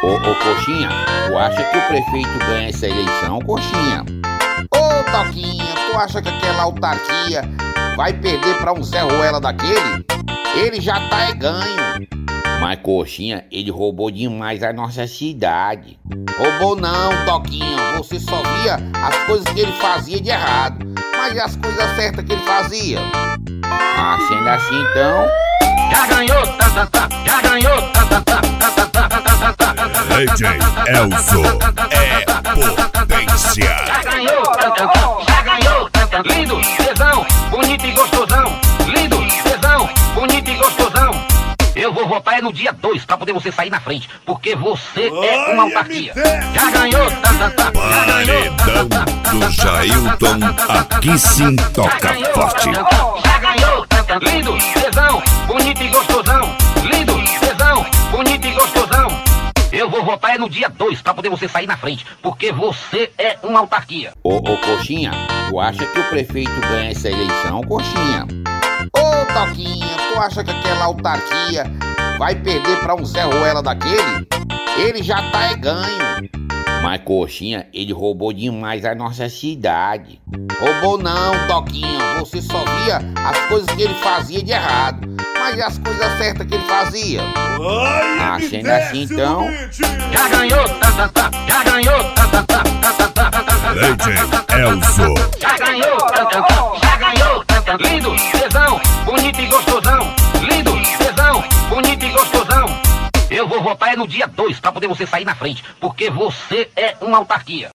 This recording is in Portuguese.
Ô, Coxinha, tu acha que o prefeito ganha essa eleição, Coxinha? Ô, Toquinha, tu acha que aquela autarquia vai perder pra um Zé Ruela daquele? Ele já tá ganho. Mas, Coxinha, ele roubou demais a nossa cidade. Roubou não, Toquinha, você só via as coisas que ele fazia de errado. Mas e as coisas certas que ele fazia? Ah, sendo assim então... Já ganhou, já ganhou, DJ Elzo é potência. já ganhou, lindo, tesão, bonito e gostosão, lindo, tesão, bonito e gostosão. Eu vou votar no dia 2 pra poder você sair na frente, porque você é uma autarquia. Já ganhou, Paredão do Jailton, aqui sim toca forte. já ganhou, lindo, tesão, bonito e gostosão, lindo, tesão, bonito e gostosão. Eu vou votar no dia 2 pra poder você sair na frente, porque você é uma autarquia. Ô, Coxinha, tu acha que o prefeito ganha essa eleição, Coxinha? Ô, Toquinha, tu acha que aquela autarquia vai perder pra um Zé Ruela daquele? Ele já tá ganho. Mas, Coxinha, ele roubou demais a nossa cidade. Roubou não, Toquinha, você só via as coisas que ele fazia de errado. Mas e as coisas certas que ele fazia? Ah, sendo assim então... Já ganhou, já ganhou, DJ Elzo já ganhou, lindo, tesão, bonito e gostosão, lindo, tesão, bonito e gostosão. Eu vou votar no dia 2 pra poder você sair na frente, porque você é uma autarquia.